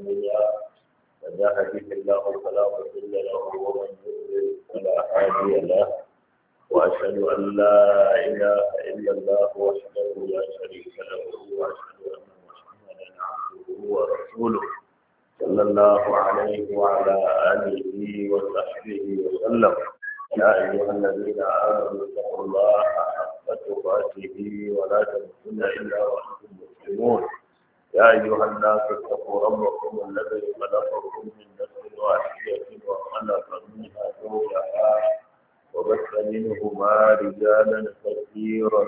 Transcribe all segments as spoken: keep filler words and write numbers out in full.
الله من يهده الله فلا مضل له ومن يضلل فلا هادي له وأشهد أن لا إله إلا الله وحده لا شريك له وأشهد أن محمدا عبده ورسوله صلى الله عليه وعلى آله وصحبه وسلم. يا أيها الذين آمنوا اتقوا الله حق تقاته ولا تموتن إلا وأنتم مسلمون. يا أيها الناس اتقوا ربكم الذي خلقكم من نفس واحدة وخلق منها زوجها وبث منهما رجالا كثيرا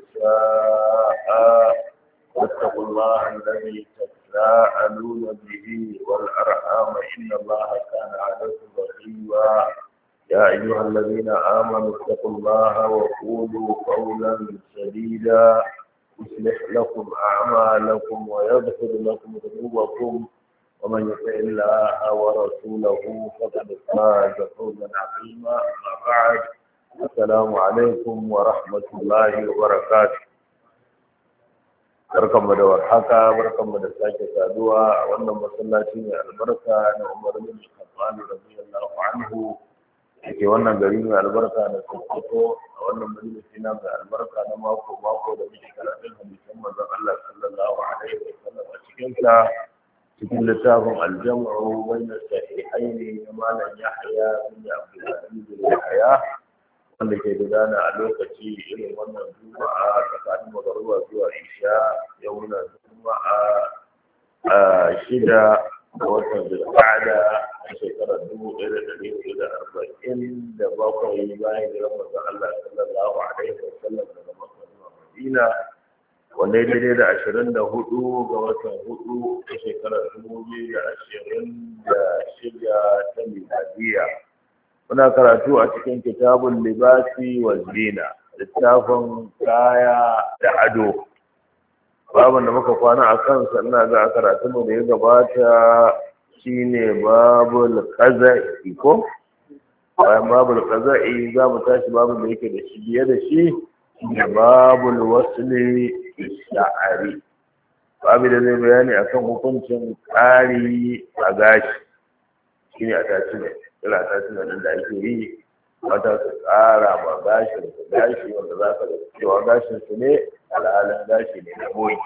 ونساء واتقوا الله الذي تساءلون به والأرحام إن الله كان عليكم رقيبا. يا أيها الذين آمنوا اتقوا الله وقولوا قولا سديدا يصلح لكم أعمالكم ويغفر لكم ذنوبكم ومن يطع الله ورسوله فقد فاز فوزا عظيما. أما بعد، السلام عليكم ورحمة الله وبركاته. barkanmu da warhaka, barkanmu da sake saduwa a wannan masallaci mai albarka na Umar bin Khattab radiyallahu anhu yake wannan gari mai albarka na Sokoto a wannan majalisi na mai albarka na mako mako da muke karatun hadisan manzon Allah sallallahu alaihi wa sallam a cikin sa cikin littafin al-Jam'u bayna sahihaini na Malam Yahya bin Abdul Aziz bin Yahya wanda ke gudana a lokaci irin wannan juma'a tsakanin magariba zuwa isha yau na juma'a a shida ga watan zulqa'ada a shekarar dubu ɗaya da ɗari hudu da arba'in da bakwai bayan hijirar manzon Allah sallallahu alaihi wa sallam daga Makka zuwa Madina wanda ya daidai da ashirin da hudu ga watan hudu a shekarar dubu biyu da ashirin da shida ta miladiya. Muna karatu a cikin kitabun libasi wa zina, littafin kaya da ado. Babin da muka kwana a kansa ina ga a karatunmu da ya gabata shine babul qaza'i ko? Bayan babul qaza'i za mu tashi babin da yake da shi biye da shi shine babul wasli sha'ari. Babu da zai bayani akan hukuncin ƙari a gashi shine a tashi ne. Kira ta tunanin da ake yi wata su ƙara ma gashin su gashi wanda za ka da cewa gashin su ne alhalin gashi ne na boyi.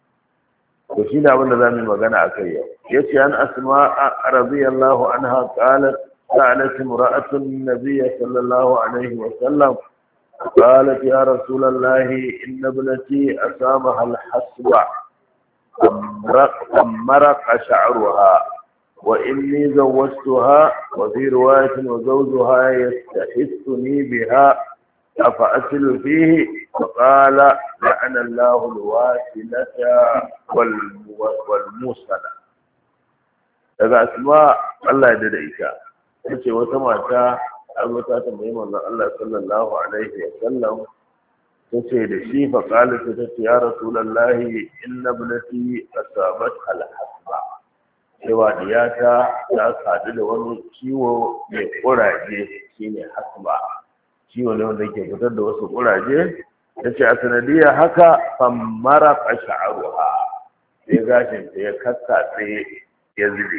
To shi ne abin da za mu yi magana a kai yau. Ya ce an asma a radiyallahu anha qalat sa'alat imra'atun nabiyya sallallahu alaihi wa sallam قالت يا رسول الله إن ابنتي أصابها الحصبة أمرق شعرها وإني زوجتها وفي رواية وزوجها يستحثني بها أفأصل فيه فقال لعن الله الواسلة والموصلة. daga asma Allah ya dade ita tace wata mata abu ta tambayi manzon Allah sallallahu alaihi wa sallam tace da shi fa qala tace ya rasulullahi inna ibnati asabat al-hasba cewa diyata ta sadu da wani ciwo mai kuraje shine hasba, ciwo ne wanda ke fitar da wasu kuraje. Tace a sanadiyar haka fammara qash'aruha sai gashin ta ya kakkatse ya zube.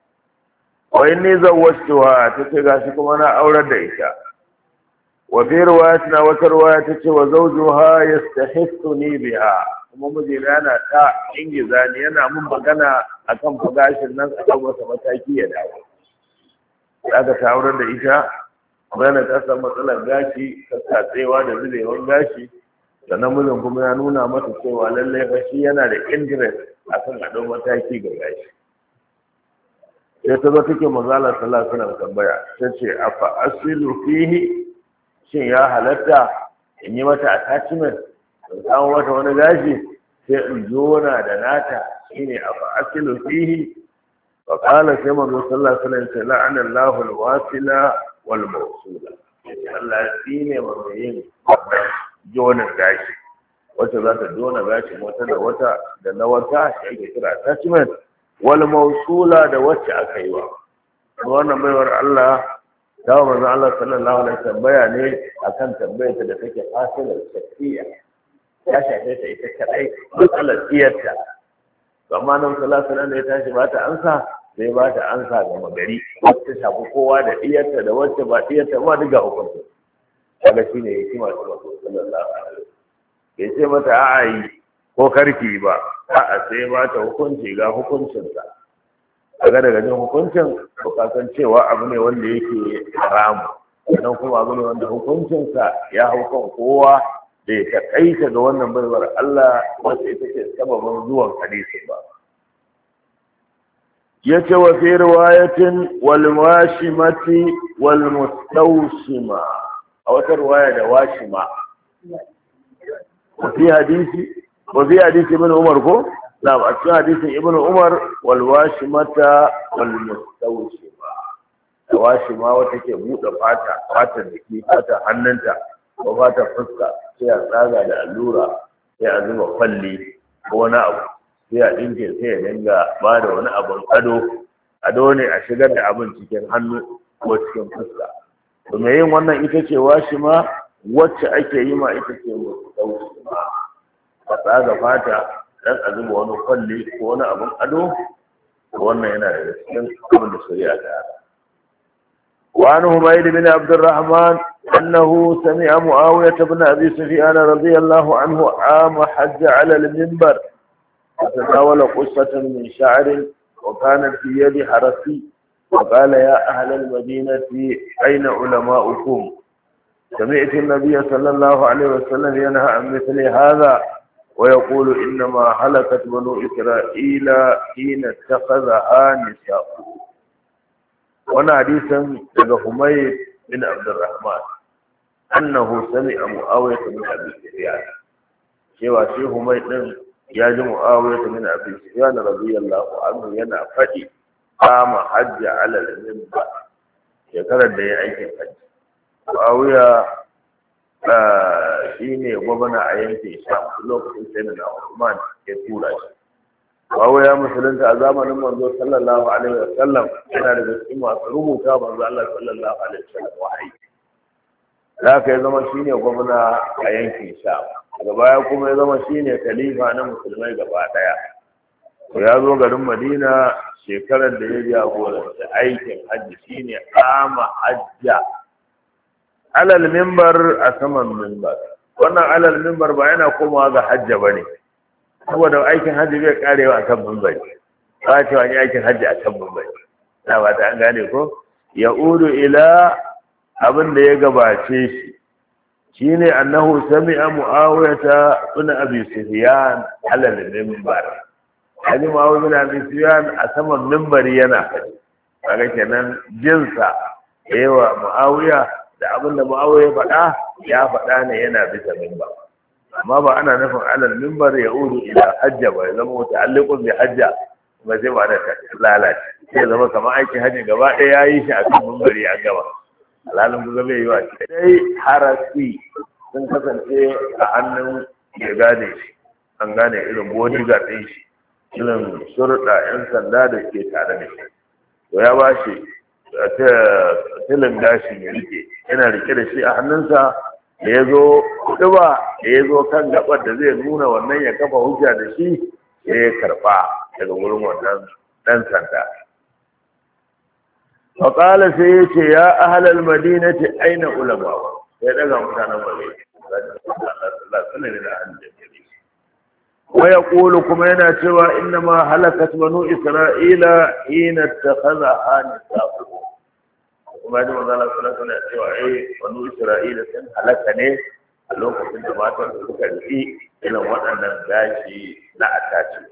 Wai ne zawwatuha tace gashi kuma na aurar da ita. Wa fi riwayatina wata riwaya tace wa zawjuha yastahithuni biha, kuma mijina yana ta ingiza ni yana mun magana akan fagashin nan a kan wasa mataki ya dawo. Daga ta aurar da ita bayan ta samu matsalar gashi ta tsatsewa da zubewan gashi sannan mijin kuma ya nuna mata cewa lallai fa shi yana da interest akan a ɗau mataki ga gashi. Sai ta zo take manzala sallallahu alaihi wasallam tambaya ta ce afa asilu fihi, shin ya halatta in yi mata attachment in samu mata wani gashi sai in zona da nata shine afa asilu fihi. fa qala sai manzo sallallahu alaihi wasallam la'ana Allahu al-wasila wal mawsula. Allah ya tsine wa mai yin jonin gashi, wacce za ta jona gashi wata da wata da na wata shi ake kira attachment, wal mawsula da wacce aka yi wa. Wannan baiwar Allah dawo manzo Allah sallallahu alaihi wasallam bayane akan tambayar da take fasilar shafiya ya shafe ta ita kadai matsalar iyarta amma nan sallallahu alaihi ya tashi ba ta ansa sai ba ta ansa ga magari wacce shafi kowa da diyarta da wacce ba diyarta ba duka hukunci kaga shine hikima ta Rasul sallallahu alaihi bai ce mata a'a yi ko karki ba a'a sai ba ta hukunci ga hukuncinsa kaga daga jin hukuncin ko ka san cewa abu ne wanda yake haramu sannan kuma abu ne wanda hukuncinsa ya hau kan kowa da ya takaita ga wannan baiwar Allah wacce ita ce sababin zuwan hadisi ba yace wa fi riwayatin wal washimati wal mustawshima a wata riwaya da washima wa fi hadisi wa fi hadisi ibn Umar ko na a cikin hadisin ibn Umar wal washimata wal mustawshima washima wata ke buɗe fata fatar jiki fata hannunta ko fatar fuska sai a tsaga da allura sai a zuba kwalli ko wani abu sai a ɗinke sai ya dinga ba da wani abun ado ado ne a shigar da abin cikin hannu ko cikin fuska to me yin wannan ita ce washima wacce ake yi ma ita ce mustawshima a tsaga fata dan a zuba wani kwalli ko wani abun ado wannan yana da cikin abin da shari'a ta hada وعن حميد بن عبد الرحمن أنه سمع معاوية بن أبي سفيان رضي الله عنه عام حج على المنبر فتناول قصة من شعر وكانت في يد حرسي وقال يا أهل المدينة أين علماؤكم سمعت النبي صلى الله عليه وسلم ينهى عن مثل هذا ويقول إنما هلكت بنو إسرائيل حين اتخذها نساؤهم wani hadisin daga Humayr bin Abdurrahman annahu sami'a Muawiyah bin Abi Sufyan cewa shi Humayr din ya ji Muawiyah bin Abi Sufyan radiyallahu anhu yana faɗi kama hajji ala al-minbar shekarar da ya aikin hajji Muawiya shine gwamna a yankin Sham lokacin sai na Uthman ya tura shi Bawo ya musulunta a zamanin manzo sallallahu alaihi wa sallam yana da cikin masu rubuta manzo Allah sallallahu alaihi wa sallam wahayi. Da ka ya zama shine gwamna a yankin Sham. Daga baya kuma ya zama shine khalifa na musulmai gaba daya. To ya zo garin Madina shekarar da ya jagoranci aikin hajji shine ama hajja. Alal minbar a saman minbar. Wannan alal minbar ba yana komawa ga hajja bane. saboda aikin hajji bai karewa a kan mumbai ba cewa ni aikin hajji a kan mumbai na ba ta an gane ko ya udu ila abin da ya gabace shi shine annahu sami'a muawiyata ibn abi sufyan ala al-minbar hadi muawiyah ibn abi sufyan a saman minbari yana faɗi kaga kenan jinsa yawa muawiya da abin da muawiya faɗa ya faɗa ne yana bisa minbar amma ba ana nufin alal mimbar ya udu ila hajja ba ya zama muta'alliqun bi hajja ba sai ba da lalace sai zama kamar aikin hajji gaba ɗaya yayi shi a kan mimbari a gaba alalin ku bai yi wa dai harasi sun kasance a hannun ya gane shi an gane irin bodyguard ɗin shi irin shurɗa yan sanda da ke tare da shi to ya ba shi tilin gashi ya rike yana rike da shi a hannunsa da ya zo ba da ya zo kan gabar da zai nuna wannan ya kafa hujja da shi sai ya karba daga wurin wannan dan sanda fa qala sai ya ce ya ahlal madinati aina ulama sai daga mutanen madina wa yaqulu kuma yana cewa inna ma halakat banu isra'ila hina ittakhadha nisa'u kuma da manzo Allah sallallahu alaihi wasallam cewa eh banu Isra'ila sun halaka ne a lokacin da matan su suka yi irin waɗannan gashi na ataci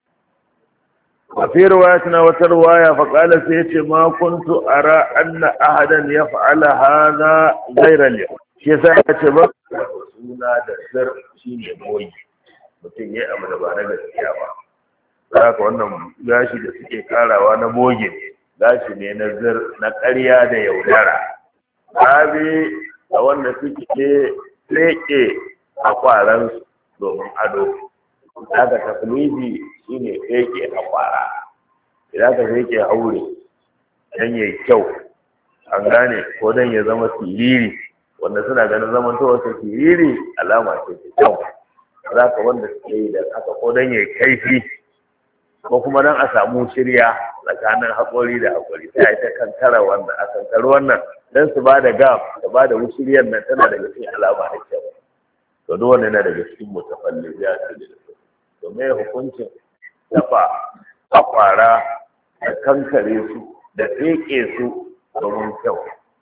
wa fi riwayatina wa tarwaya fa qala sai yace ma kuntu ara anna ahadan yaf'ala hadha ghayra li shi sai yace ba suna da sir shine boyi mutum yayi abu da ba na gaskiya ba haka wannan gashi da suke karawa na boge ne gashi ne na zir na ƙarya da yaudara abi a wanda suke leƙe a kwaransu domin ado daga tafiliji shi ne leƙe a kwara idan ka leƙe haure don ya kyau an gane ko don ya zama siriri wanda suna ganin zaman ta wasu siriri alama ce ta kyau za ka wanda suke yi da haka ko don ya kaifi ko kuma don a samu shirya tsakanin haƙori da haƙori sai a yi ta kankara wannan a kankari wannan don su ba da gam da ba da wushiriyar nan tana daga cikin alama da kyau to duk wanda yana daga cikin mutafalli ya ce da su to me hukuncin dafa akwara da kankare su da tseke su domin kyau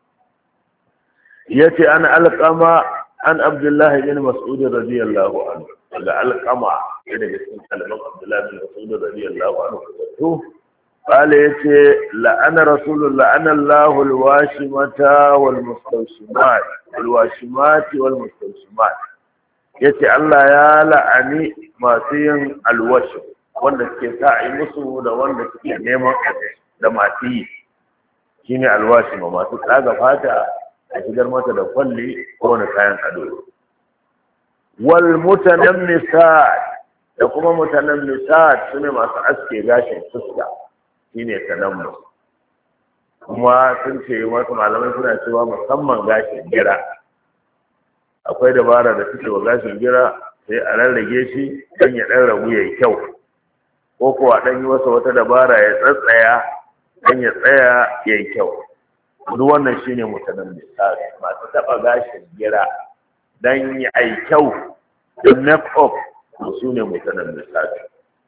yace an alqama an abdullahi bin mas'ud radiyallahu anhu daga alqama daga cikin kalman abdullahi bin mas'ud radiyallahu anhu to قال يتي لأن رسول الله لأن الله الواشمة والمستوشمات الواشمات والمستوشمات يتي الله يا لعني ما سين الوشم wanda suke sa a yi musu da wanda suke neman da masu yi shi ne alwashi ma masu tsaga fata a shigar mata da kwalli ko wani kayan ado wal mutanen misad da kuma mutanen misad su ne masu aske gashin fuska shi ne tanammu kuma sun ce wasu malamai suna cewa musamman gashin gira akwai dabara da suke wa gashin gira sai a rarrage shi don ya ɗan ragu ya yi kyau ko kuwa ɗan yi wasa wata dabara ya tsatsaya don ya tsaya ya yi kyau duk wannan shi ne mutanen misali masu taɓa gashin gira don ya yi kyau don make up su ne mutanen misali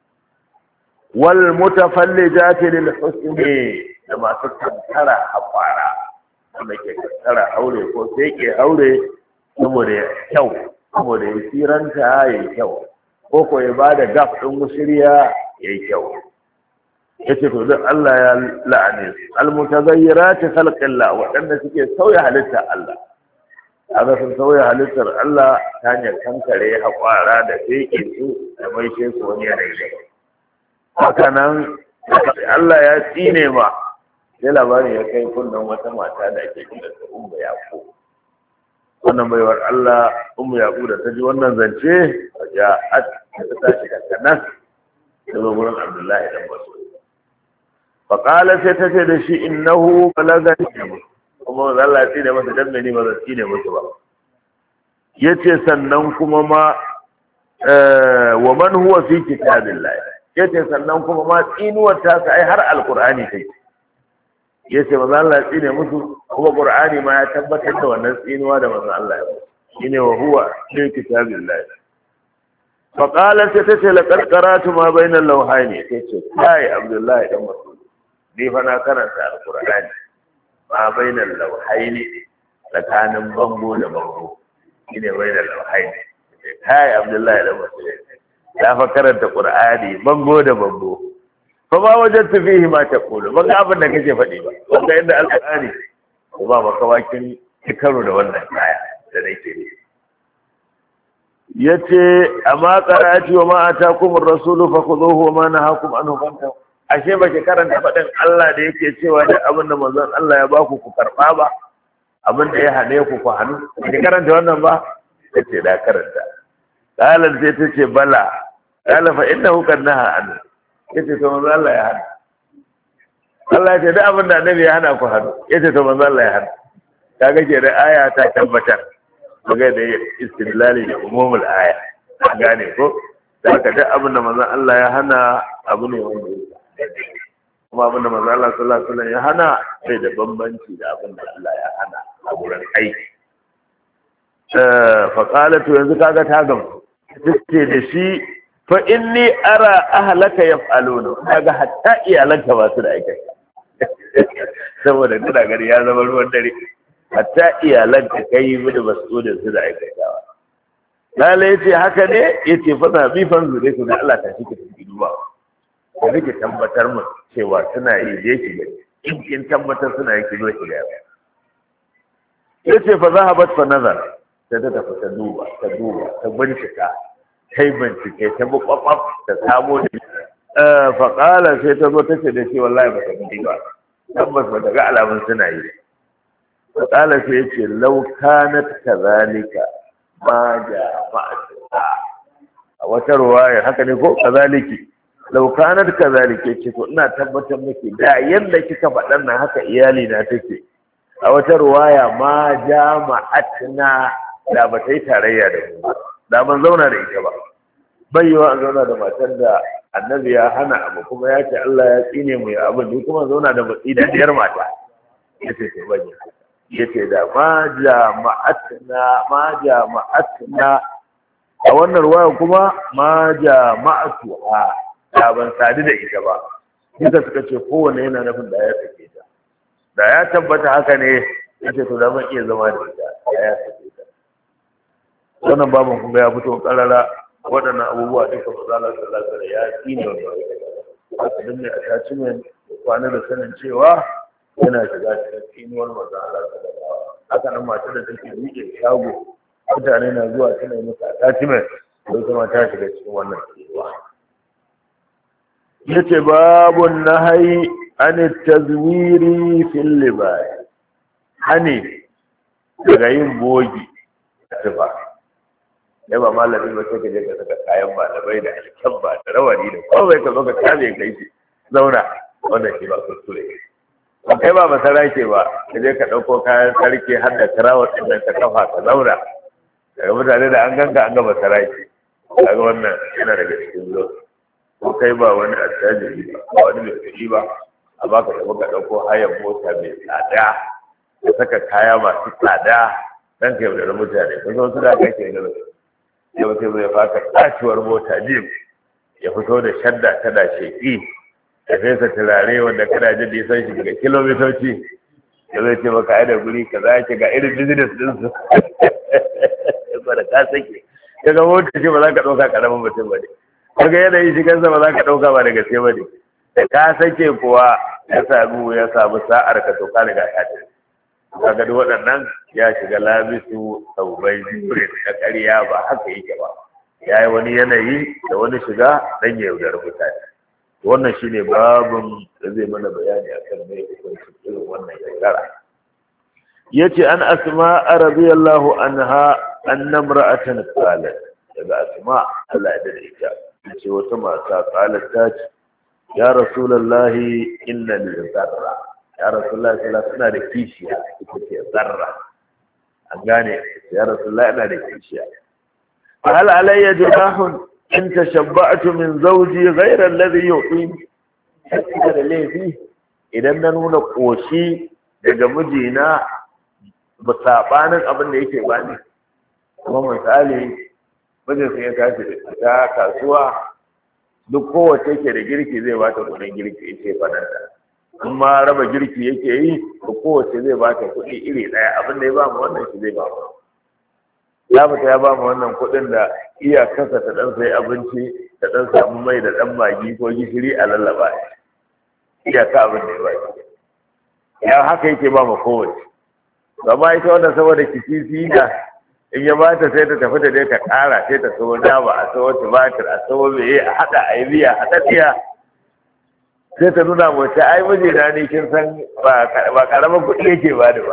wal mutafallijati lil husni da masu kankara haƙwara wanda ke kankara aure ko sai ke aure saboda kyau saboda ya siranta ya kyau ko ko ya bada gaf ɗin mushriya ya kyau yace to duk Allah ya la'ane su al mutaghayyirati khalqillah waɗanda suke sauya halittar Allah kaga sun sauya halittar Allah ta hanyar kankare haƙwara da sai su da mai su wani yanayi haka nan Allah ya tsine ma sai labarin ya kai kunnan wata mata da ake kira ta Ummu Yaqub wannan baiwar Allah Ummu Yaqub da ta ji wannan zance ja at ta tashi kankanas da gurin Abdullahi dan Mas'ud fa qala sai ta ce da shi innahu balagani kuma Allah ya tsine masa dan mene ba zai tsine musu ba yace sannan kuma ma wa man huwa fi kitabillah yace sannan kuma ma tsinuwar ta ai har alqur'ani take yace manzo Allah ya tsine musu kuma qur'ani ma ya tabbatar da wannan tsinuwa da manzo Allah ya yi shine wa huwa fi kitabillah fa qala ta tace laqad qara'tu ma bayna al-lawhayni yace kai Abdullahi dan Mas'ud ni fa na karanta alqur'ani ma bayna al-lawhayni tsakanin bango da bango shine bayna al-lawhayni kai Abdullahi dan Mas'ud ya fa karanta qur'ani bango da bango fa ba wajadtu fihi ma taqulu ban ga abin da kake faɗi ba wanda inda alqur'ani ko ba maka wakin karo da wannan kaya da nake ne yace amma qara'ati wa ma atakum ar-rasulu fakhudhuhu wa ma nahakum anhu fantahu ashe ba ki karanta faɗin Allah da yake cewa da abin da manzon Allah ya baku ku karba ba abin da ya hane ku ku hannu ki karanta wannan ba yace da karanta qalan sai tace bala qala fa innahu kan naha an yace to manzo Allah ya hana Allah ya ce da abin da annabi ya hana ku hannu yace to manzo Allah ya hana kaga ke da aya ta tabbatar kaga da istidlali da umumul aya an gane ko da haka duk abin da manzo Allah ya hana abu ne wanda kuma abin da manzo Allah sallallahu alaihi wasallam ya hana sai da bambanci da abin da Allah ya hana a wurin aiki fa qalat yanzu kaga ta gamu take da shi fa inni ara ahlaka yaf'aluna kaga hatta iyalanka ba su da aiki saboda kuna gari ya zama ruwan dare hatta iyalanka kai mu da mas'udin su da aikatawa lalla yace haka ne yace fa na bi fan zure ku da Allah ta shike tafi duba da kike tabbatar mu cewa suna yi je ki gani in kin tabbatar suna yi ki zo ki ga yace fa zahabat fa nazar sai ta tafi ta duba ta duba ta bincika kai bincike ta bukwakwaf ta samo da faƙala sai ta zo ta ce da shi wallahi ba ta gani ba tabbas ba ta ga alamun suna yi faƙala sai ya ce laukanat kazalika ma ja ma'atuka a wata ruwaya haka ne ko kazaliki laukanat kazalika ce to ina tabbatar miki da yadda kika faɗan nan haka iyali na take a wata ruwaya ma ja ma'atna da ba ta yi tarayya da mu ba da ban zauna da ita ba bayyawa an zauna da matar da annabi ya hana abu kuma ya ce Allah ya tsine mu ya abin ni kuma zauna da matsi da diyar mata ya ce to bane ya ce da ma jama'atna ma jama'atna a wannan ruwaya kuma ma jama'atu a da ban sadu da ita ba duka suka ce kowanne yana nufin da ya sake ta da ya tabbata haka ne ya ce to da ban iya zama da ita da ya sake ta wannan babin kuma ya fito karara waɗannan abubuwa duka ba za su lalata ya tsine wa ba haka dan mai attachment kwana da sanin cewa yana shiga cikin tsinuwar maza Allah sallallahu haka nan matar da take rike shago mutane na zuwa tana yi masa attachment sai kuma ta shiga cikin wannan tsinuwa yace babun nahyi an tazwiri fil libas hani daga yin bogi a tufa ya ba malami ba sai ka je ka saka kayan malamai da alkyabba da rawani da komai ka zo ka tabe kai shi zauna wannan shi ba kuskure ba kai ba masara ke ba ka je ka ɗauko kayan sarki har da tarawar ɗin nan ka kafa ka zauna daga mutane da an ganka an ga masara ke kaga wannan yana daga cikin zo ko kai ba wani attajiri ba ba wani mai kuɗi ba a baka tafi ka ɗauko hayan mota mai tsada ka saka kaya masu tsada dan ka yaudara mutane ka zo su da kake gaba yau sai zai faka tashiwar mota jim ya fito da shadda tana sheƙi ya fesa turare wanda kana jin da san shi daga kilomitoci ya zai ce maka aida guri ka za ki ga irin business din su ba da ka sake kaga mota ce ba za ka ɗauka ƙaramin mutum ba ne kaga yanayin shigarsa ba za ka ɗauka ba da gaske ba ne da ka sake kuwa ya samu ya samu sa'ar ka to ka riga ka ce kaga duk waɗannan ya shiga labisu saubai jure na ƙarya ba haka yake ba ya yi wani yanayi da wani shiga dan ya yaudar mutane wannan shine babun da zai mana bayani akan mai hukuncin irin wannan yaudara yace an asma radiyallahu anha anna imra'atan qalat daga asma Allah ya dade ita ce wata mata qalat ta ce ya rasulullahi inna lil zarra ya rasulullah sallallahu suna da kishiya ita ce zarra an gane ya rasulullah ina da kishiya fa hal alayya junahun in tashabba'tu min zawji ghayra alladhi yu'in ina da laifi idan na nuna koshi daga mijina ba sabanin abin da yake bani kuma misali mijin sai ya tashi da kasuwa duk kowace ke da girki zai bata kudin girki ita fadanta kuma raba girki yake yi ko kowace zai ba ta kuɗi iri ɗaya abin da ya ba mu wannan shi zai ba mu ya fita ya ba mu wannan kuɗin da iyakarsa ta ɗan sai abinci ta ɗan samu mai da ɗan magi ko gishiri a lallaba iyaka abin da ya ba shi ya haka yake ba mu kowace amma ita wannan saboda kisisi da in ya ba ta sai ta tafi da dai ta ƙara sai ta sawo nama a sawo tumatir a sawo meye a haɗa a yi miya haɗaɗɗiya sai ta nuna mace ai miji na ne kin san ba karamin kuɗi yake ba da ba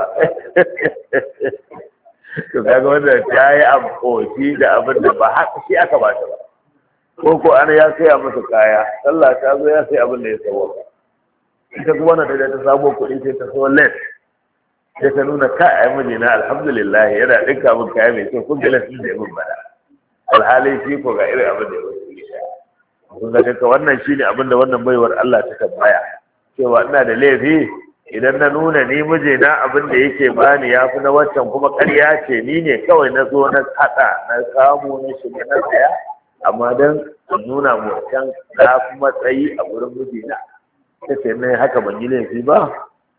to kaga wanda ta yi amfoshi da abin da ba haka shi aka ba ta ba ko ko ana ya saya masa kaya sallah ta zo ya sai abin da ya sawo ita kuma na da ta samu kuɗi sai ta so less sai ta nuna ka ai miji na alhamdulillah yana dinka min kaya mai kyau kun ga lafiya da mun bada alhali shi ko ga irin abin da ya wasu kun ga kanka wannan shine abin da wannan baiwar Allah ta tambaya cewa ina da laifi idan na nuna ni mijina abin da yake bani ya fi na wancan kuma ƙarya ce ni ne kawai na zo na haɗa na samu na shiga na tsaya amma don in nuna mu can na fi matsayi a wurin mijina ta ce na haka ban yi laifi ba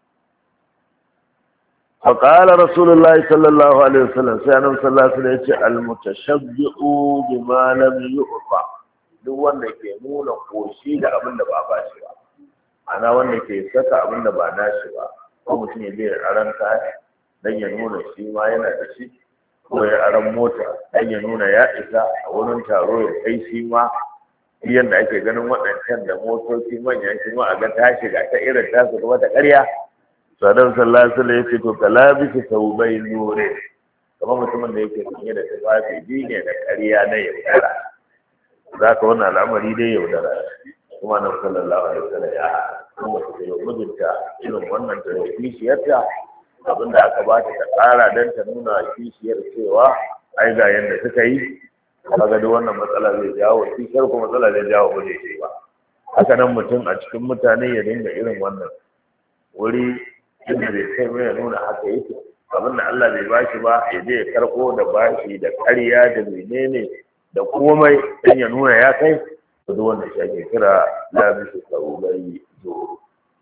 فقال رسول الله صلى الله عليه وسلم سيدنا صلى الله عليه وسلم المتشبع بما لم يعطى duk wanda ke nuna koshi da abin da ba ba shi ba ana wanda ke saka abin da ba nashi ba ko mutum ya bai aran kaya dan ya nuna shi ma yana da shi ko ya aran mota dan ya nuna ya isa a wurin taro ya kai shi ma yanda ake ganin waɗancan da motoci manyan shi ma a ga ta shiga ta irin tasu kuma ta ƙarya sadan sallallahu alaihi wasallam yace to kalabisi taubai nure kamar mutumin da yake sanye da tufafi biyu ne da ƙarya na yaudara za ka wannan al'amari dai yaudara kuma na sallallahu alaihi wasallam ya kuma ta yi mijinta irin wannan da kishiyarta abinda aka ba ta ta ƙara don ta nuna kishiyar cewa ai ga yadda suka yi kaga duk wannan matsala zai jawo shi ko matsala zai jawo ba zai ba haka nan mutum a cikin mutane ya dinga irin wannan wuri inda bai kai mai nuna haka yake abin da Allah bai bashi ba ya je ya karɓo da bashi da ƙarya da menene da komai dan ya nuna ya kai to duk wannan shi ake kira labisu saurai zo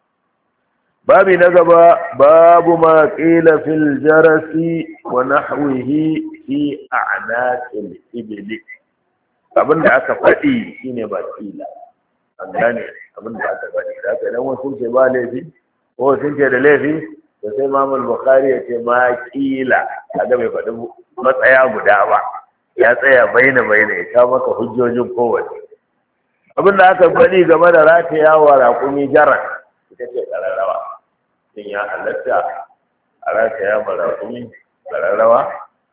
babi na gaba babu ma qila fil jarasi wa nahwihi fi a'naqil ibli abin da aka faɗi shine ba qila an gane abin da aka faɗi da aka idan wasu ce ba laifi ko sun ce da laifi da sai Imam Bukhari ya ce ma qila kaga bai faɗi matsaya guda ba ya tsaya baina baina ya kawo maka hujjojin kowace abin da aka faɗi game da ratayawa raƙumi jaran ita ce ƙararrawa sun ya halatta a rataya ma raƙumi ƙararrawa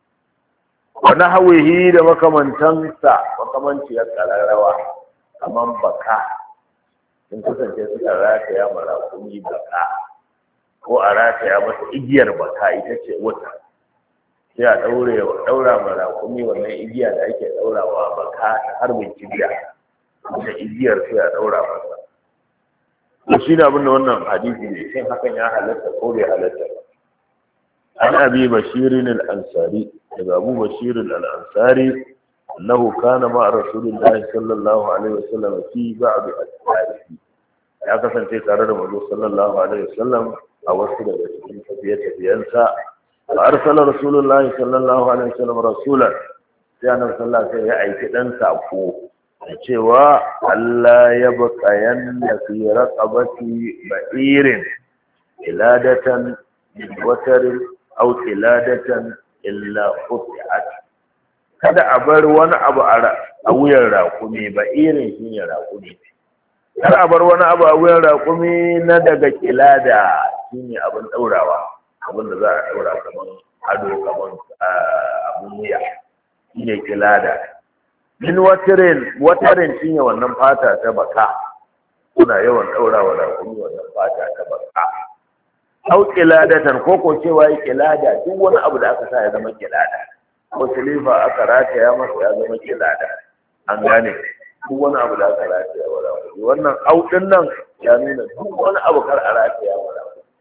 wani hawihi da makamantansa makamanciyar ƙararrawa kamar baka sun kasance suka rataya ma raƙumi baka ko a rataya masa igiyar baka ita ce wata sai a ɗaura ma raƙumi wannan igiya da ake ɗaurawa baka ta harbin kibiya da igiyar sai a ɗaura masa to shi da abinda wannan hadisi ne shin hakan ya halatta ko bai halatta ba an abi bashirin al-ansari daga abu bashirin al-ansari annahu kana ma rasulillahi sallallahu alaihi wasallam fi ba'd al-ashabi ya kasance tare da manzo sallallahu alaihi wasallam a wasu daga cikin tafiye-tafiyensa fa arsala rasulullahi sallallahu alaihi wasallam rasulan sai annabi sallallahu alaihi wasallam ya aiki dan sako cewa Allah ya baƙayan da fi raƙabati ba'irin iladatan watarin au iladatan illa quti'at kada a bar wani abu a wuyan raƙumi ba'irin shine raƙumi kada a bar wani abu a wuyan raƙumi na daga kilada shine abin daurawa abin da za a daura kaman ado kaman abun wuya shine kilada min watarin watarin shine wannan fata ta baka kuna yawan daurawa da kuma wannan fata ta baka au qiladatan ko ko cewa yi qilada duk wani abu da aka sa ya zama qilada ko silifa aka rataya masa ya zama qilada an gane duk wani abu da aka rataya wa wannan au din nan ya nuna duk wani abu kar a rataya wa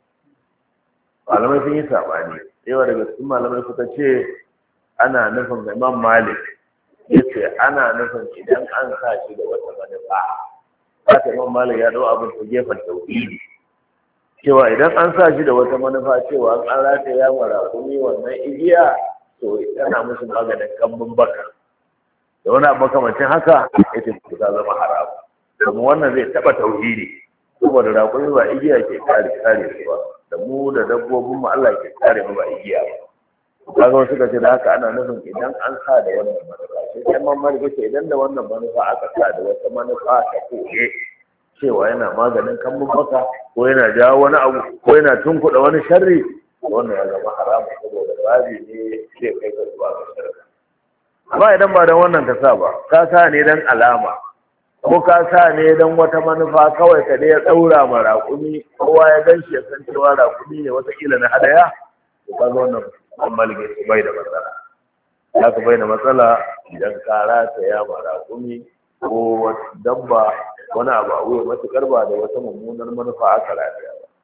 malamai sun yi sabani yawa daga cikin malamai suka ce ana nufin Imam Malik yace ana nufin idan an sa shi da wata manufa haka Imam Malik ya dau abin ta gefen tauhidi cewa idan an sa shi da wata manufa cewa an rata ya mara kuma wannan igiya to yana musu maganin kambun baka da wani abu makamancin haka yace ta zama haram kuma wannan zai taba tauhidi saboda raƙumi ba igiya ke kare kare su ba da mu da dabbobin mu Allah ke kare mu ba igiya ba kaga wasu ka ce da haka ana nufin idan an sa da wannan manufa sai kai mamar ce idan da wannan manufa aka sa da wata manufa ta koye cewa yana maganin kambun baka ko yana jawo wani abu ko yana tunkuɗa wani sharri wannan ya zama haramu saboda babi ne zai kai ka zuwa ga sharri amma idan ba dan wannan ka sa ba ka sa ne dan alama ko ka sa ne dan wata manufa kawai ka dai ya daura ma raƙumi kowa ya gan shi ya san cewa raƙumi ne watakila na hadaya to ka zo wannan an malge su bai da matsala za ka bai da matsala idan ka rataya ma raƙumi ko dabba wani abu a wuya matuƙar ba da wata mummunar manufa aka rataya ba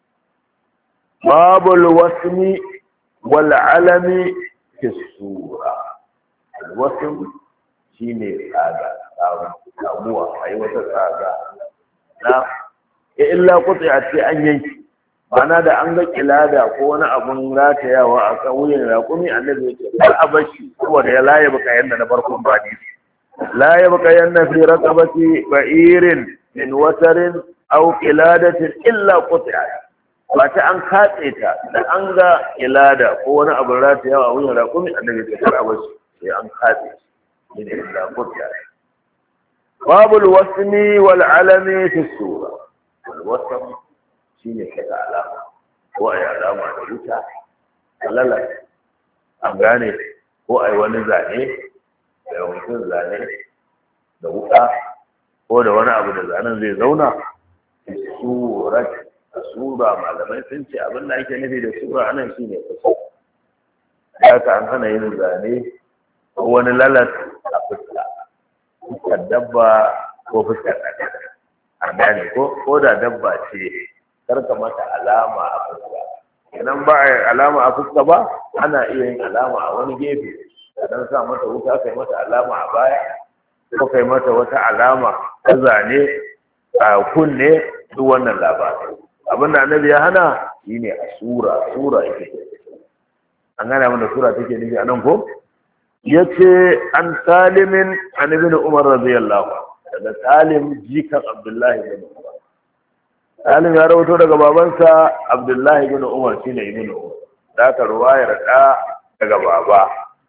babul wasmi wal alami fi sura al wasm shine tsaga samuwa a yi wata tsaga na ya illa kutse a ce an yanki mana da an ga kilada ko wani abun ratayawa a kan wuyan raƙumi annabi ya ce kar a bashi saboda ya laye baka yanda na farkon bani laye baka yanda fi raqabati ba'irin min watarin aw qiladatin illa qut'a ba ta an katse ta da an ga kilada ko wani abun ratayawa a wuyan raƙumi annabi ya ce kar a bashi sai an katse shi ne illa qut'a babul wasmi wal alami fi sura al wasm shine kaga alama ko ai alama da wuta alala an gane ko ai wani zane da mutum zane da wuta ko da wani abu da zanen zai zauna fi sura sura malamai sun ce abin da ake nufi da sura anan shine kaso haka an hana yin zane ko wani lalas a fuska fuskar dabba ko fuskar ɗan an gane ko ko da dabba ce karka mata alama a fuska idan ba a alama a fuska ba ana iya yin alama a wani gefe dan sa mata wuta kai mata alama a baya ko kai mata wata alama ta zane a kunne duk wannan labari abin da annabi ya hana shine a sura sura yake an gane abin da sura take nufi a nan ko yace an salimin an ibn umar radiyallahu daga salim jikan abdullahi ibn umar salim ya rawato daga babansa abdullahi ibn umar shine ibn umar da ka ruwayar da daga baba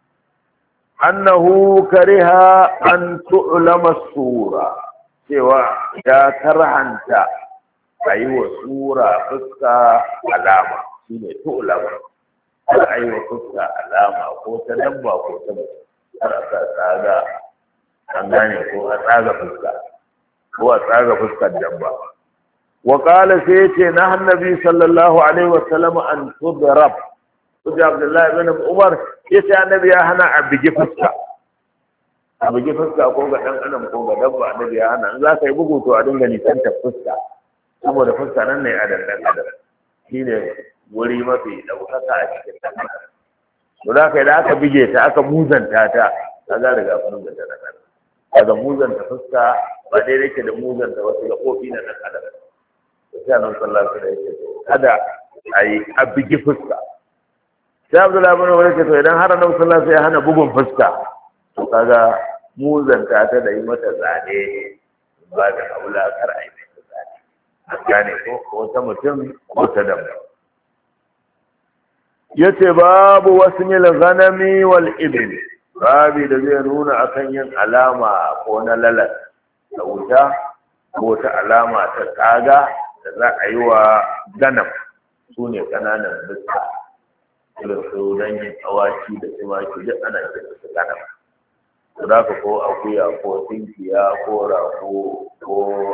annahu kariha an tu'lama sura cewa ya karhanta ayi wa sura fuska alama shine tu'lama har ayi wa fuska alama ko ta dabba ko ta mutum har a tsaga an gane ko a tsaga fuska ko a tsaga fuskar dabba wa qala sai yace na annabi sallallahu alaihi wasallam an tudrab Uji Abdullahi bin Umar yace annabi ya hana a bigi fuska a bigi fuska ko ga dan adam ko ga dabba annabi ya hana in za ka yi bugu to a dinga nisanta fuska saboda fuska nan ne a dandan adam shine wuri mafi daukaka a cikin dan adam to da kai da aka bige ta aka muzanta ta kaga daga farin da dan adam daga muzanta fuska ba dai yake da muzanta wasu gaɓoɓi na dan adam sai annabi sallallahu alaihi wasallam yake kada ayi a bigi fuska sai Abdullahi bin Umar yake to idan har annabi sallallahu alaihi wasallam ya hana bugun fuska to kaga muzanta ta da yi mata zane ba da aula kar ai mata zane an gane ko ko ta mutum ko ta dabba yace babu wasmil ghanami wal ibil babi da zai nuna akan yin alama ko na lalat da wuta ko ta alama ta kaga da za a yi wa ganam su ne ƙananan bisa irin su dangin awaki da tumaki duk ana kira su ganam to da ka ko akuya ko tinkiya ko rago ko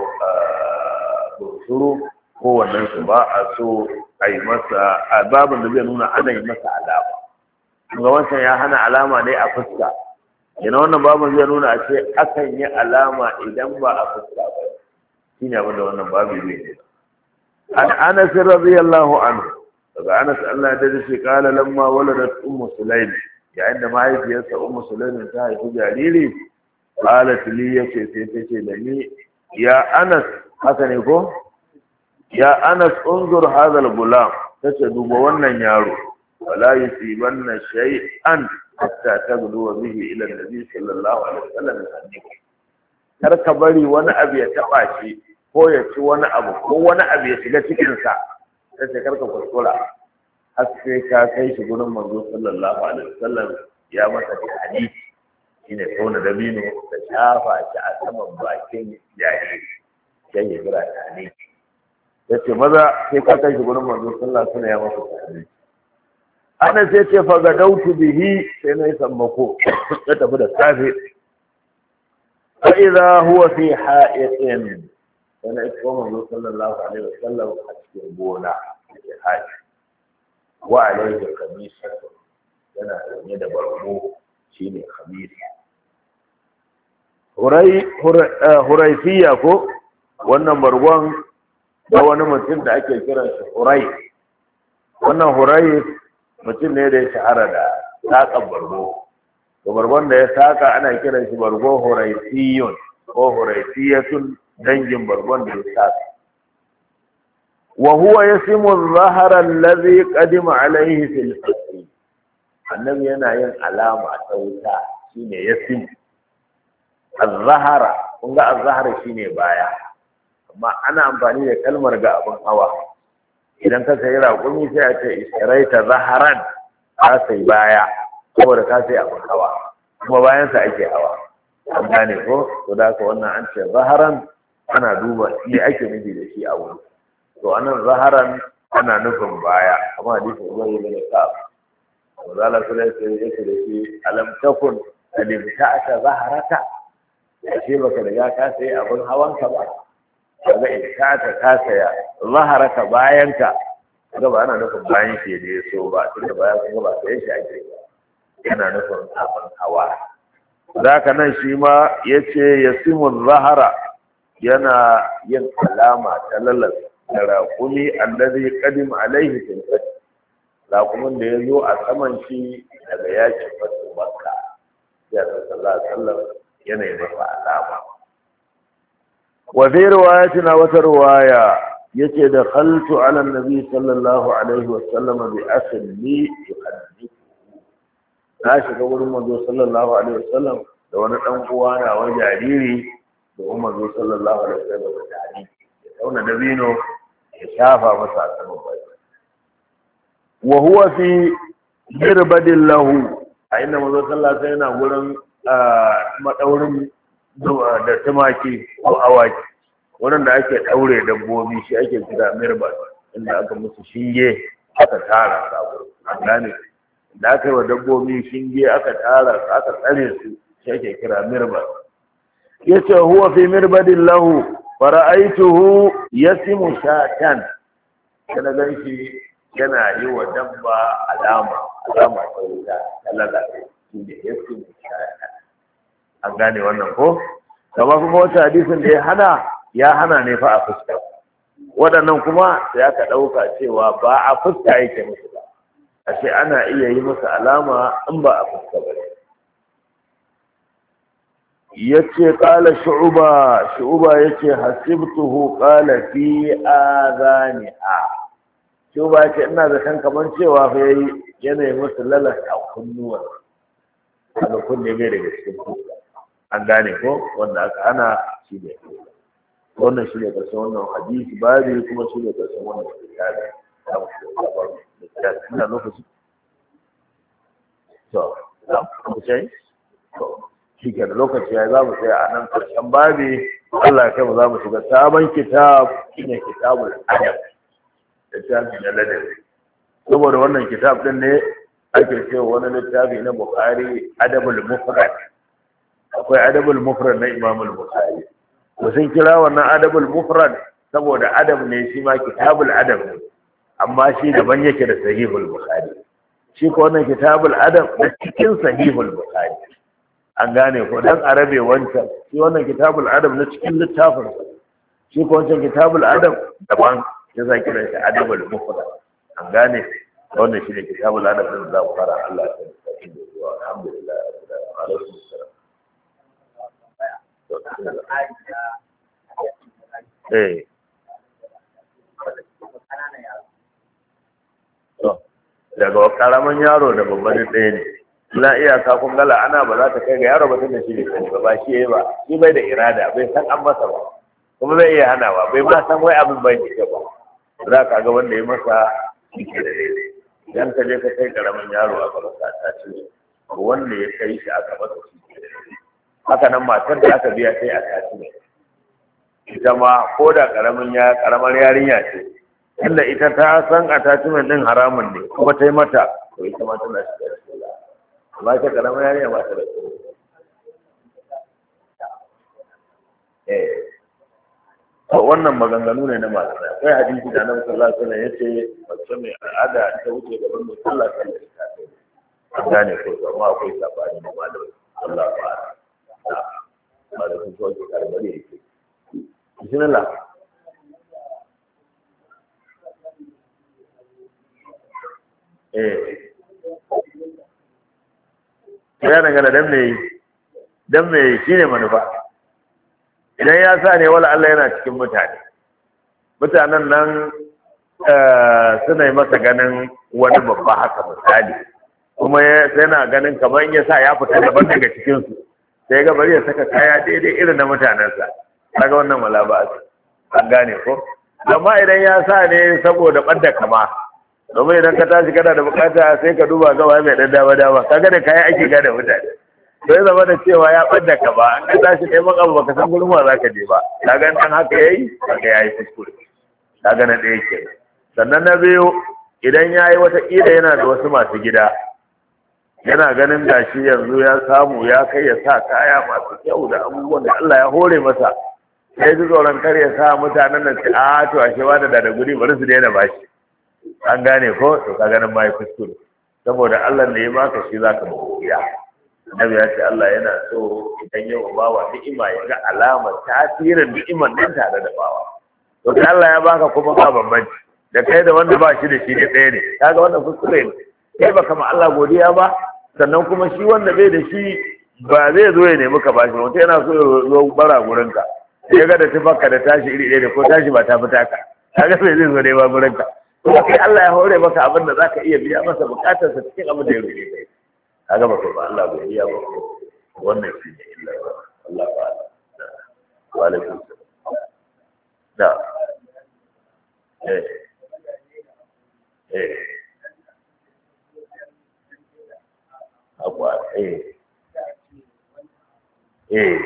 bursuru ko wannan su ba a so a yi masa a babin da zai nuna ana yi masa alama ga wancan ya hana alama ne a fuska yana wannan babin zai nuna a ce akan yi alama idan ba a fuska ba shi ne abinda wannan babu zai nuna an anas radiyallahu anhu daga anas Allah ya dace shi kala lamma waladat ummu sulaim yayin da mahaifiyarsa ummu sulaim ta haifi jariri qalat li yace sai ta ce da ni ya anas haka ne ko ya anas unzur hadha al-gulam tace duba wannan yaro wala yusibanna shay'an hatta tagdu bihi ila an-nabi sallallahu alaihi wasallam kar ka bari wani abu ya taba shi ko ya ci wani abu ko wani abu ya shiga cikin sa sai kar ka kuskura har sai ka kai shi gurin manzo sallallahu alaihi wasallam ya masa hadisi shine tona dabino da shafa shi a saman bakin jariri sai ya jira hadisi yace maza sai ka kai shi gurin manzo sallallahu alaihi wasallam ya masa hadisi ana sai ce fa ga dautu bihi sai na yi sammako ya tafi da safe fa idza huwa fi ha'iqin wani iko manzo sallallahu alaihi wasallam a cikin gona da haji wa alaihi kamisa yana sanye da barko shine kamisa hurai huraifiya ko wannan bargon da wani mutum da ake kiran shi hurai wannan hurai mutum ne da ya shahara da saƙan bargo to bargon da ya saƙa ana kiran shi bargo huraifiyun ko huraifiyatun dangin bargon da ya saƙa wa huwa yasimu adh-dhahara alladhi qadima alayhi fil fasl annabi yana yin alama ta wuta shine yasim adh-dhahara kun ga adh-dhahara shine baya amma ana amfani da kalmar ga abin hawa idan ka sayi raƙumi sai a ce isharaita zaharan ka sai baya saboda ka sai abin hawa kuma bayansa ake hawa an gane ko to da haka wannan an ce zaharan ana duba me ake nufi da shi a wuri to anan zaharan ana nufin baya amma hadisin zai yi da ka wazala sai sai yake da shi alam takun alim ta'ata zaharata ashe baka riga ka sai abin hawanka ba kaga in ka ta ka saya zaharaka bayanka kaga ba ana nufin bayan shi ne so ba tunda bayan kuma ba sai shi ake ba yana nufin abin hawa. Zaka nan shi ma yace yasimu zahara yana yin alama ta lalas da raƙumi allazi qadim alaihi fil fath, raƙumin da ya zo a saman shi daga yakin fatu makka, ya sallallahu alaihi wasallam yana yi masa alama. wa fi riwayatina wata riwaya yace da khaltu ala annabi sallallahu alaihi wasallam bi akhin li yuhaddithu, na shiga wurin manzo sallallahu alaihi wasallam da wani dan uwa na wani jariri da manzo sallallahu alaihi wasallam da jariri ya tauna dabino ya shafa masa a saman baki. wa huwa fi mirbadin lahu, a inda manzo sallallahu alaihi wasallam yana gurin madaurin da tumaki ko awaki, wurin da ake daure dabbobi shi ake kira mirbad, inda aka musu shinge aka tara sabo an gane, da aka yi wa dabbobi shinge aka tara aka tsare su shi ake kira mirbad. yace huwa fi mirbadin lahu fara'aituhu yasimu shatan, kana ganshi yana yi wa dabba alama alama ta wuta talaga shi ne yasimu shatan, an gane wannan ko? Kamar kuma wata hadisin da ya hana ya hana ne fa a fuska, waɗannan kuma sai aka ɗauka cewa ba a fuska yake musu ba, ashe ana iya yi musu alama in ba a fuska ba. yace qala shu'ba shu'ba yace hasibtuhu qala fi adhaniha, shu'ba yace ina da kan kaman cewa fa yayi yana musu lalata kunnuwa, kaga kunne bai daga cikin fuska, an gane ko? wanda aka ana shi ne wannan shi ne karshen wannan hadisi babu kuma shi ne karshen wannan kitabi da mu da ina lokaci to da ku sai to shi ke da lokaci ya za mu tsaya a nan karshen babi. Allah ya kai mu za mu shiga sabon kitab shine kitabul adab, littafi na ladabi. Saboda wannan kitab din ne ake cewa wani littafi na Bukhari adabul mufrad, akwai adabul mufrad na Imam al-Bukhari, to sun kira wannan adabul mufrad saboda adab ne shi ma kitabul adab ne, amma shi daban yake da sahihul Bukhari. Shi ko wannan kitabul adab da cikin sahihul Bukhari, an gane ko? dan arabe wancan shi wannan kitabul adab na cikin littafin, shi ko wancan kitabul adab daban ya za kira shi adabul mufrad, an gane? wannan shi ne kitabul adab da za mu fara. Allah ya tsare mu, alhamdulillah. alaikum assalam. eh to daga karaman yaro da babban ɗaya ne, la iyaka kun gala ana ba za ta kai ga yaro ba tunda shi ne ba ba shi yayi ba, shi bai da irada, bai san an masa ba, kuma bai iya hana ba, bai ma san wai abin bai da ba. za ka ga wanda ya masa shi ke da daidai. idan ka je ka kai karamin yaro aka masa ta ce wanda ya kai shi aka masa shi ke da daidai. haka nan matar da aka biya sai a tashi ne, ita ma ko da karamin ya karamar yarinya ce, inda ita ta san attachment din haramun ne kuma ta yi mata, to ita ma tana shiga da sallah, amma ita karamar yarinya ba ta da sallah. eh to wannan maganganu ne na malamai. akwai hadisi da Annabi sallallahu alaihi wasallam yace mace mai al'ada ta wuce gaban mai sallah sallah ta kai, an gane ko? amma akwai sabani da malamai. Allah ba'ala malamin zuwa ke karbari yake bismillah. eh ya dangana dan me dan me shine manufa. idan ya sa ne wala Allah yana cikin mutane, mutanen nan suna yi masa ganin wani babba haka misali, kuma yana ganin kamar ya sa ya fita daban daga cikinsu, sai ga bari ya saka kaya daidai irin na mutanensa, kaga wannan wala ba an gane ko? amma idan ya sa ne saboda ɓadda kama, domin idan ka tashi kana da bukata sai ka duba gawa mai ɗan dama dama, kaga da kaya ake gane mutane, sai zama da cewa ya ɓadda ka ba, an ka tashi neman abu baka san gurin wa za ka je ba, kaga dan haka yayi haka yayi kuskure, kaga na ɗaya ke. sannan na biyu, idan ya yi watakila yana da wasu masu gida, yana ganin gashi yanzu ya samu ya kai ya sa kaya masu kyau da abubuwan da Allah ya hore masa, sai ji tsoron kar ya sa mutanen nan ce a to ashe ba da da guri bari su daina bashi, an gane ko? to ka ganin ma ya kuskure. saboda Allah ne ya baka shi zaka godiya. Annabi ya ce Allah yana so idan ya bawa ni'ima ya ga alama tasirin ni'imar nan tare da bawa. To kai Allah ya baka kuma ba bambanci da kai da wanda ba shi da shi ne ɗaya ne. Kaga wannan kuskure ne. Kai baka ma Allah godiya ba sannan kuma shi wanda bai da shi ba zai zo ya nemi ka bashi mutum yana so ya zo bara gurinka. Sai ga da tufarka da tashi iri ɗaya da ko tashi ba ta fita ka. Kaga sai zai zo nema gurinka. Kuma kai Allah ya hore maka abin da zaka iya biya masa bukatarsa cikin abin da ya roƙe kai. Kaga ba ba Allah bai iya ba wannan shi ne illa Allah ba wa alaikum da eh eh akwa eh eh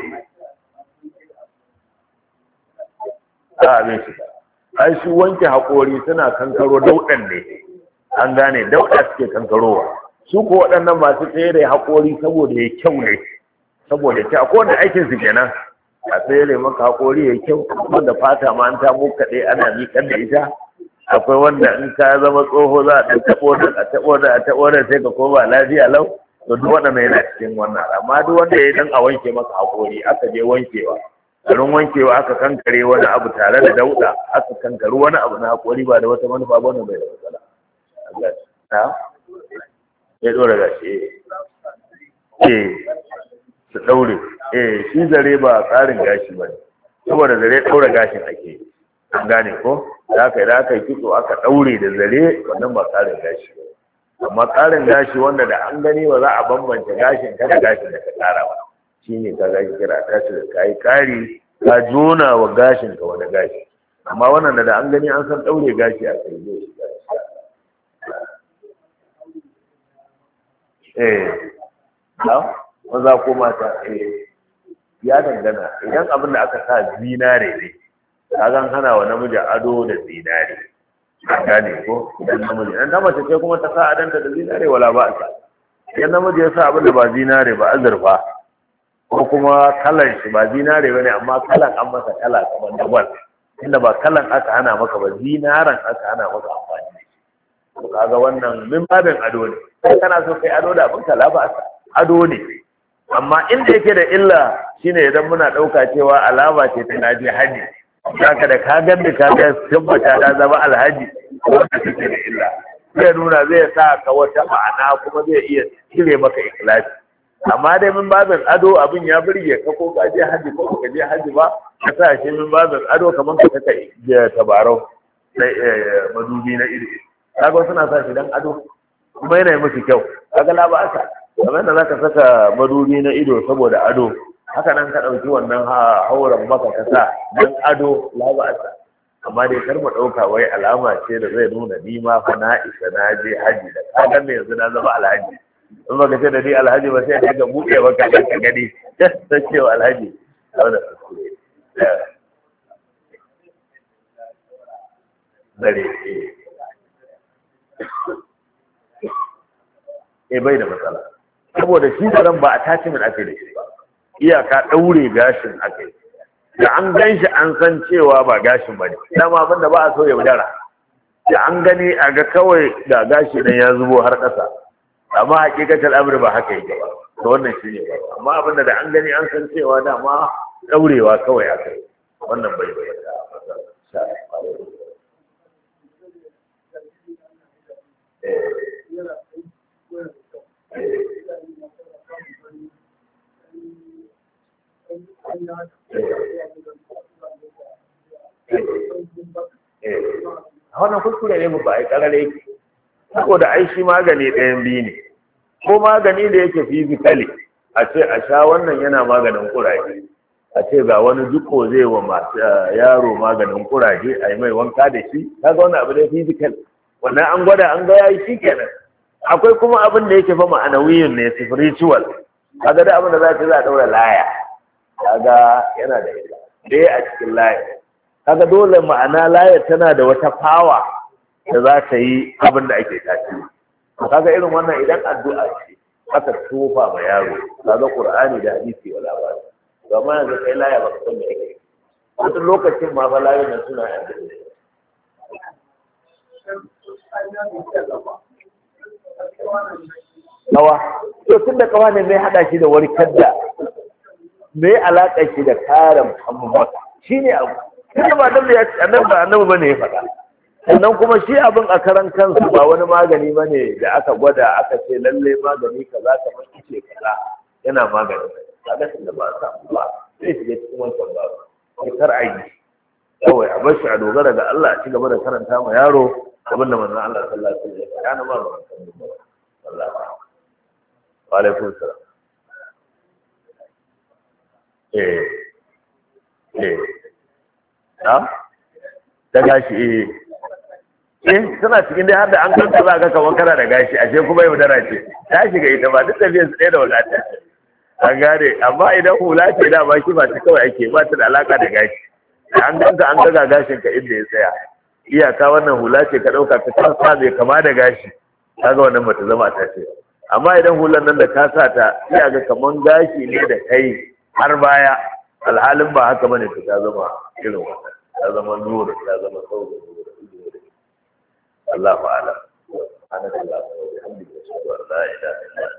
a me shi ai shi wanke haƙori suna kankaro daudan ne an gane dauda suke kankarowa su ko waɗannan masu tsere haƙori saboda ya kyau ne saboda kyau akwai wanda aikin su kenan a tsere maka haƙori ya kyau wanda fata ma an ta kaɗai ana miƙar da ita akwai wanda in ka zama tsoho za a ɗan taɓo da a taɓo da a taɓo da sai ka koma lafiya lau to duk waɗannan yana cikin wannan amma duk wanda ya yi dan a wanke maka haƙori aka je wankewa garin wankewa aka kankare wani abu tare da dauɗa aka kankari wani abu na haƙori ba da wata manufa ba wani bai da matsala Allah ya dora gashi eh su daure eh shi zare ba tsarin gashi bane saboda zare daura gashin ake an gane ko da kai da kai kitso aka daure da zare wannan ba tsarin gashi ba amma tsarin gashi wanda da an gani ba za a bambance gashin ka da gashin da ka tsara ba shine ka gashi kira tashi da kai kari ka jona wa gashin ka wani gashi amma wannan da an gani an san daure gashi a kai zai eh ha maza ko mata eh ya dangana idan abin da aka sa zinare ne kagan hana wa namiji ado da zinare an gane ko idan namiji dan ta mace ce kuma ta sa adanta da zinare wala ba sa idan namiji ya sa abin da ba zinare ba azurfa ko kuma kalan shi ba zinare bane amma kalan an masa kala kamar dabal inda ba kalan aka hana maka ba zinaran aka hana maka amfani to kaga wannan min babin ado ne sai kana so kai ado da abin kala ba ado ne amma inda yake da illa shine idan muna dauka cewa alama ce ta naji haji haka da ka ganda ka ga tabbata da zama alhaji wanda take da illa zai nuna zai sa ka wata ma'ana kuma zai iya cire maka ikhlasi amma dai min babin ado abin ya burge ka ko ka je haji ko ka je haji ba ka sa shi min babin ado kamar ka saka tabarau sai madubi na iri kaga suna sa shi dan ado kuma yana yi musu kyau kaga la ba asa kamar da zaka saka madubi na ido saboda ado haka nan ka dauki wannan hauren maka ka sa dan ado la ba asa amma dai kar mu dauka wai alama ce da zai nuna ni ma fa na isa na je haji da kaga me yanzu na zama alhaji in baka ce da ni alhaji ba sai ka buɗe maka ka gani sai cewa alhaji wannan kuskure dare eh bai da matsala saboda shi da ba attachment ake da shi ba iyaka daure gashin ake da an gan shi an san cewa ba gashin bane dama abinda ba a so ya wudara da an gani a ga kawai da gashi dan ya zubo har ƙasa amma hakikatar amri ba haka yake ba to wannan shi ne ba amma abinda da an gani an san cewa dama daurewa kawai aka yi wannan bai bai da matsala wannan kuskure ne ba a yi karare yake saboda ai shi magani ɗayan biyu ne ko magani da yake physically a ce a sha wannan yana maganin kuraje a ce ga wani duko zai wa masu yaro maganin kuraje a yi mai wanka da shi kaga wannan abu da physical wannan an gwada an ga yayi shi kenan akwai kuma abin da yake fa ma'anawiyin ne spiritual kaga da abin da za ka za a daura laya kaga yana da illa dai a cikin laya kaga dole ma'ana laya tana da wata power da za ta yi abin da ake tashi kaga irin wannan idan addu'a ce aka tofa ma yaro kaga qur'ani da hadisi wala ba amma yanzu kai laya ba ka san me yake wata lokacin ma fa layoyin nan suna yanzu kawa to tun da kawa ne mai hada shi da warkar da mai alaƙa shi da kare muhammad shi ne abu kuma ba annabi ya annabi annabi bane ya faɗa sannan kuma shi abin a karan kansu ba wani magani bane da aka gwada aka ce lalle magani kaza kamar kice kaza yana magani kaga tunda ba sa ba sai shiga cikin wancan ba sai kar a yi kawai a bar shi a dogara ga Allah a ci gaba da karanta ma yaro abinda manzon Allah sallallahu alaihi wasallam ya kana ma ba Allah wa alaikum salam eh eh na da gashi eh eh tana cikin dai har da an kanta za ka kamar kana da gashi ashe kuma yaudara ce ta shiga ita ba duk tafiyar su ɗaya da wadata an gane amma idan hula ce da ba shi ba ta kawai ake ba ta da alaka da gashi an ganka an ga gashin ka inda ya tsaya iyaka wannan hula ce ka ɗauka ta kasa mai kama da gashi kaga wannan bata zama ta ce amma idan hulan nan da ka sa ta sai ga kaman gashi ne da kai har baya alhalin ba haka bane ta zama irin wannan ta zama nuru ta zama sauƙi nuru Allahu a'lam ana da Allah alhamdulillah la ilaha illa